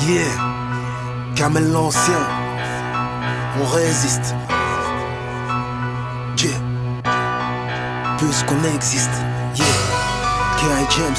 Yeah, Kamel l'ancien, on résiste. Yeah, puisqu'on existe. Yeah, K.I. James.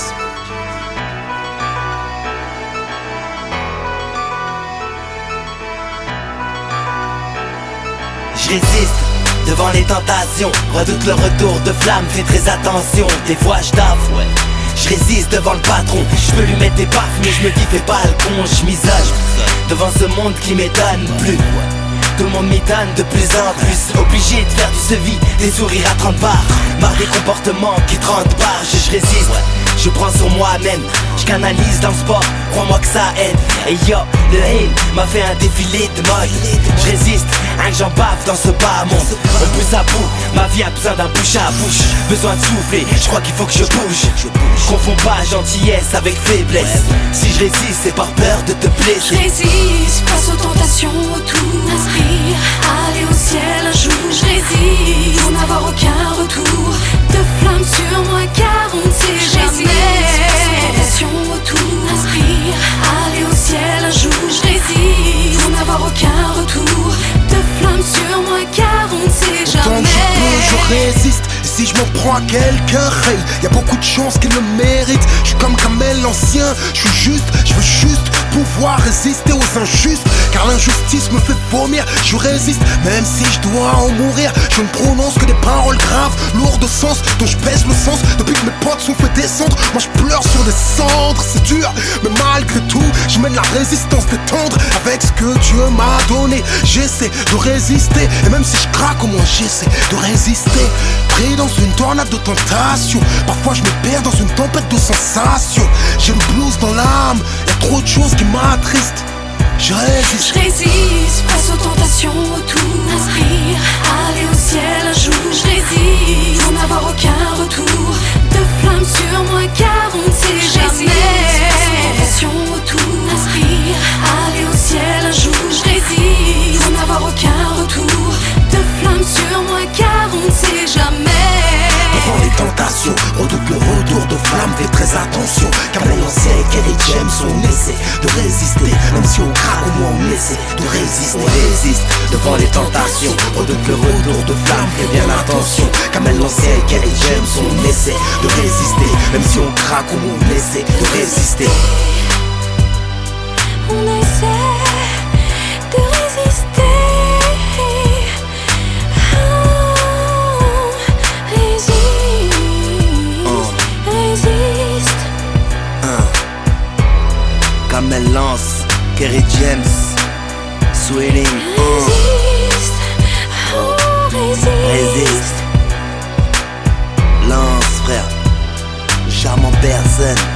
Je résiste devant les tentations, redoute le retour de flamme, fais très attention. Des fois je taffe, ouais. Je résiste devant le patron, je peux lui mettre des baffes, mais je me dis fais pas le con, je m'isole devant ce monde qui m'étonne plus. Tout le monde m'étonne de plus en plus, obligé de faire du sevi, des sourires à 30 bars. Marre des comportements qui 30 bars, je résiste. Je prends sur moi-même, je canalise dans le sport, crois-moi que ça aide. Et yo, le haine m'a fait un défilé de mode. Je résiste, hein, que j'en bave dans ce bas monde. On pousse à bout, ma vie a besoin d'un bouche à bouche. Besoin de souffler, je crois qu'il faut que je bouge. Confonds pas gentillesse avec faiblesse. Si je résiste, c'est par peur de te Je blesser. résiste face aux tentations autour. Inspire, aller au ciel un jour. Je résiste pour n'avoir aucun retour de flamme sur moi car on ne sait jamais. Face aux tentations autour. Inspire, aller au ciel un jour. Je résiste pour n'avoir aucun retour de flamme sur moi car on ne sait Tant que jamais. je peux, je résiste. Et si je m'en prends à quelqu'un, hey, y a beaucoup de chances qu'il le mérite. Je suis comme Kamel l'ancien, je veux juste pouvoir résister aux injustes. Car l'injustice me fait vomir, je résiste, même si je dois en mourir. Je ne prononce que des paroles graves, lourdes de sens, dont je baisse le sens. Depuis que mes potes sont fait descendre, moi je pleure sur des cendres. C'est dur, mais malgré tout, je mène la résistance des tendres. Avec ce que Dieu m'a donné, j'essaie de résister. Et même si je craque, au moins j'essaie de résister. Pris dans une tornade de tentation, parfois je me perds dans une tempête de sensations. J'ai le blues dans l'âme, y'a trop de choses qui m'attristent. Je résiste. Je résiste face aux tentations autour. Inspire, aller au ciel un jour. Je résiste pour n'avoir aucun retour de flamme sur moi car on ne sait jamais. Face aux tentations autour. Inspire, aller au ciel un jour. Je résiste pour n'avoir aucun retour de flamme sur moi car on ne sait jamais. Devant les tentations, redoute le retour de flamme, fais très attention. Kamel l'ancien et K.I. James, on essaie de résister. Même si on craque, au moins on essaie de résister. On résiste devant les tentations, redoute le retour de flamme, fais bien attention. Kamel l'ancien et K.I. James, on essaie de résister. Même si on craque, au moins on essaie de résister. On essaie de résister. Résiste. Kamel lance, K.I. James, Swilling, Résiste. résiste. Lance frère, charmant personne.